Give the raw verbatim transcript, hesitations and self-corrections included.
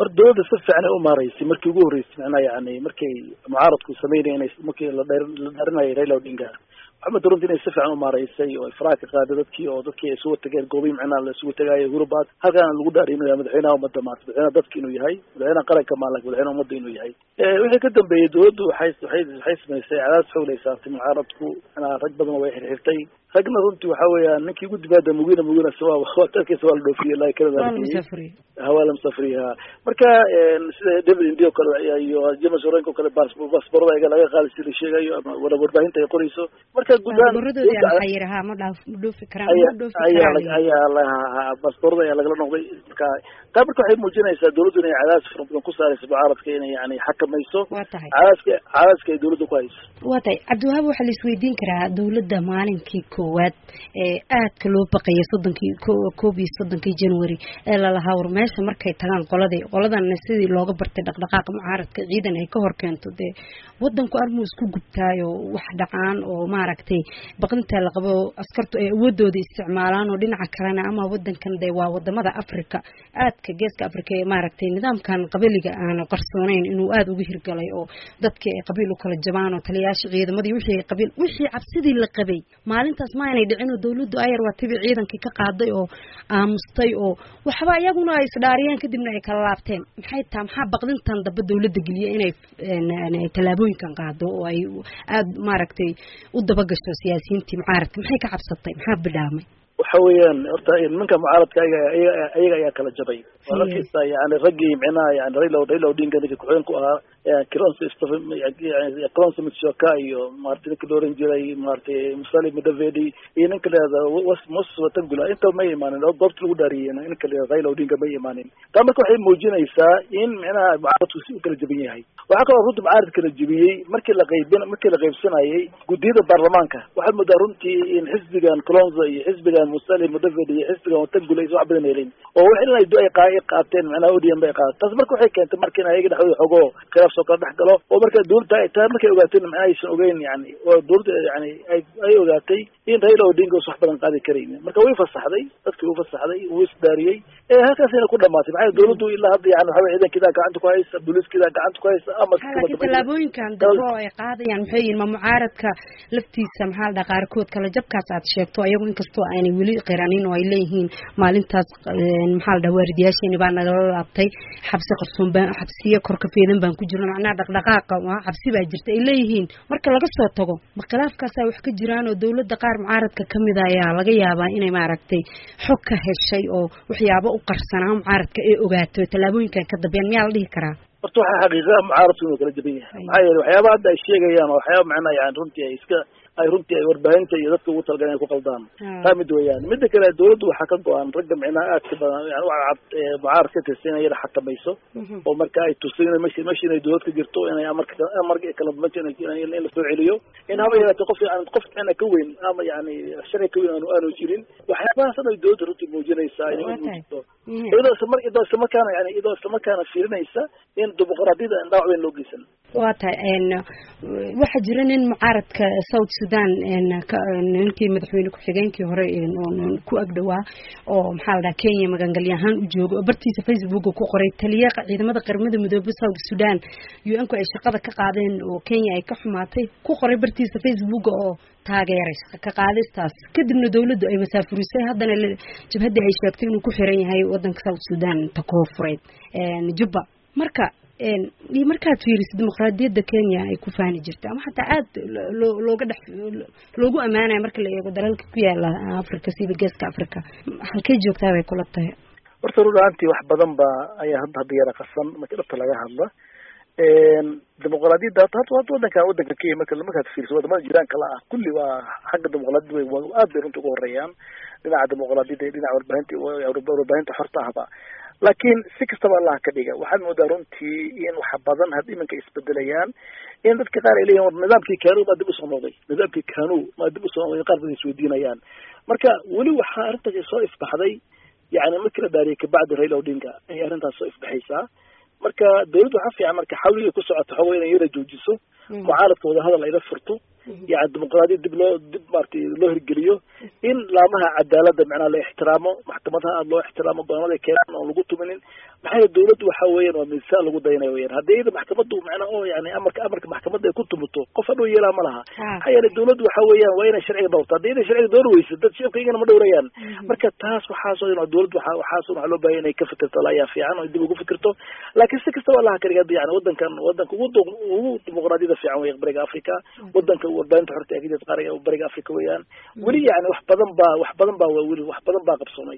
dawladda si fiican ay u maaraysay markii ugu horeysay macnaha yani markay mucaaradku sameynayeen markii la dhaarinayo Raila Odinga waxaa runtii inay si fiican u maaraysay oo faraha ka qaaday dadkii oo dadkii ay soo tageen goobay macnaha la soo tagay Hurubaad halkaan lagu dhaarinayo madaxweynaha ummadda maanta madaxweynaha dadka inuu yahay madaxweynaha qaranka maalak madaxweynaha ummadda inuu yahay ee wixii ka dambeeyay dawladdu waxay waxay waxay sameysay cadaad xoolaysa mucaaradku ana rag badan way xirxirtay ragna runtii waxa weeyaan ninkii ugu dibada mugina mugina soo waqtigiisa waa la dhoofiyay ilaa kala hawala musafriha marka sida David Indio kale iyo James Orengo kale baasaboorada ay laga qaalisay la sheegayo ama wada warbaahinta ay qorayso marka gudaan waxay yiraahdaa ma dhaaf dhoofi karaan ma dhoofi karaan ayaa la baasaboorada ay laga noqday marka qaabka waxay muujinaysaa dawladdu inay cadaas fara ku saarayso mucaaradka inay yani xakamayso cadaaska cadaaska dawladdu ku hayso waatay Cabdiwahaab waxa la isweydiin karaa dawladda maalinkii koowaad ee aadka loo baqayay soddonkii koob iyo soddonkii January ee la lahaa war meesha markay tagaan qoladii qoladan sidii looga bartay dhaqdhaqaaqa mucaaradka ciidan ay ka hor keento de wadanku armu isku gubtaayo wax dhacaan oo maaragtay baqinta la qabo askartu ay awoodooda isticmaalaan oo dhinaca kalena ama wadankan de waa wadamada Afrika aadka geeska Afrika ee maaragtay nidaamkan qabiliga aan qarsoonayn inuu aad ugu hirgalay oo dadkii ay qabiil u kala jabaan oo taliyaasha ciidamadii wixii qabiil wixii cabsidii la qabay maalintaas ma aanay dhicin oo dawladdu ayar waa tibi ciidankii ka qaaday oo aamustay oo waxba iyaguna ay isdhaariyeen kadibna ay kala laabteen maxay taa maxaa baqdintan daba dawladda geliyay inay talaabooyinkan qaado oo ay aad maaragtay u daba gasho siyaasiyiintii mucaaradka maxay ka cabsatay maxaa bidhaamay waxa weeyaan horta nimanka mucaaradka ayaga ayaga ayaa kala jabay walaalkiisa yani ragii macnaha yani Raila Raila Odinga ninka ku xigeen ku ahaa Kilonzo yani Kilonzo Musyoka iyo Martin Kiloren jiray Martin Musalia Mudavadi iyo ninka leeda was mos watangula inta ma iimaanin oo goobta lagu dhaariyay ninka leeda Raila Odinga ma iimaanin taa marka waxay muujinaysaa in macnaha mucaaradku si kala jaban yahay waxa kale runtii mucaaradka kala jabiyay markii la qaybin markii la qaybsanayay gudiyada baarlamaanka waxa muddo runtii in xisbigan Kilonzo iyo xisbigan Musalia Mudavadi iyo xisbigan watangula ay soo cabadan yeelin oo wax in ay do ay qaateen macnaha O D M bay qaateen taas marka waxay keentay markii ay dhaxdo xogo khilaaf soo kala dhaxgalo oo marka dawladda ay tahay markay ogaateen ma aysan ogeyn yani oo dawladda yani ay ay ogaatay in Raila Odinga wax badan qaadi kareeyay marka way fasaxday dadkii uu fasaxday uu isdaariyay ee halkaas inay ku dhamaatay maxay dawladdu ilaa hadda yani waxa ciidan kida gacanta ku haysa booliskida gacanta ku haysa ama talaabooyinkan dabo ay qaadayaan maxay yihiin ma mucaaradka laftiisa maxaa la qaarkood kala jabkaas aad sheegto ayagu inkastoo aanay weli qiranin oo ay leeyihiin maalintaas maxaa la dhawaaridiyaasheen baa naga laabtay xabsi qarsoon baan xabsiye kor ka feedan baan ku jirnaa macnaha dhaqdhaqaaqa waa xabsi baa jirta ay leeyihiin marka laga soo tago ma khilaafkaas ay wax ka jiraan oo dawladda qaar mucaaradka kamid ah ayaa laga yaabaa inay maaragtay xog ka heshay oo waxyaabo u qarsanaa mucaaradka ay ogaato talaabooyinkan ka dambeeyaan miyaa la dhihi karaa horta waxa xaqiiqo mucaaradku inuu kala jaban yahay maxaa yeelay waxyaabaha hadda ay sheegayaan oo waxyaaba macnaha yani runtii ay iska ay runtii ay warbaahinta iyo dadka ugu talagaleen ku qaldaan taa mid weeyaan midda kale dawladdu waxa ka go'an ragga macnaha aad ka badan yani waxa mucaaradka ka tirsan inay xakamayso oo marka ay tusayeen meesha meesha inay dawlad ka jirto inay amarka amarka kala duwan in la soo celiyo in haba yaraatay qof aan qof ana ka weyn ama yani shan ka weyn aanu jirin waxyaabahaas ay dawladdu runtii muujinaysaa inay muujinayso iyadoo samar iyadoo samarkaana yani iyadoo samarkaana fiirinaysa in dimuqraadiyada indhac weyn loo geysan waa tahay een waxa jira nin mucaaradka South Sudan een ninkii madaxweyne ku xigeenkii hore oo ku agdhawaa oo maxaa la dhahaa Kenya magangalyahan u joogo bartiisa Facebook ku qoray taliyaha ciidamada qaramada midoobay South Sudan U N ku ay shaqada ka qaadeen oo Kenya ay ka xumaatay ku qoray bartiisa Facebook oo taageeray ka qaadistaas kadibna dawladdu ay masaafurisay haddana jabhadda ay sheegtay inuu ku xiran yahay wadanka South Sudan ta koonfureed een Juba marka een iyo markaad fiirisid dimuqraadiyadda Kenya ay ku faani jirtay ama xataa aad looga dhax loogu amaanay marka la eego dalalka ku yaala Afrika sida geeska Afrika halkay joogtaa way kula tahay horta runtii wax badan ba ayaa hadda hadda yara qasan marka dhabta laga hadla een dimuqraadiyadda hadda wadanka wadanka Kenya marka markaad fiirisid wadamada jiraanka la ah kulli waa xagga dimuqraadiyadda way aad bay runtii ugu horeeyaan dhinaca dimuqraadiyadda dhinaca warbaahinta warbaahinta xorta ahba laakiin si kastaba Allah ka dhiga waxaad moodaa runtii in wax badan had iminka isbedelayaan in dadka qaar ay leeyihiin nidaamkii kaanu ma dib u soo noqday nidaamkii kaanu ma dib u soo noqday qaar badan isweydiinayaan marka wali waxa arrintaas soo ifbaxday yani markii la dhaariyay ka bacdi Raila Odinga ay arrintaas soo ifbaxaysaa marka dawladdu waxa fiican marka xawliga ku socoto xaway inay yara joojiso mucaaradka wada hadal ay la furto يعني الديمقراطية دب لو دب مارتي لو هرجليو إن لامها عدالة بمعنى الاحترام محكمتها الله احترام الضمان كلام أو لقطه من maxay dawladdu waxa weeyaan waa miisaan lagu daynayo weeyaan haddii iyada maxkamaddu macna oo yani amarka amarka maxkamadda ay ku tumuto qof hadhow yeelaa ma laha maxaa yeelay dawladdu waxa weeyaan waa inay sharciga dhowrto haddii inay sharciga door weyso dad shacabka iyagana ma dhowrayaan marka taas waxaasoo in dawladdu waxa waxaasoo waxa loo baahan inay ka fikirto ayaa fiican oo dib ugu fikirto laakiin si kastaba allaha kaliya yani wadankan wadanka ugu ugu dimuqraadiyada fiican weeye bariga Afrika wadanka warbaahinta xorta ee qaariga bariga Afrika weeyaan weli yani wax badan baa wax badan baa weli wax badan baa qabsoomay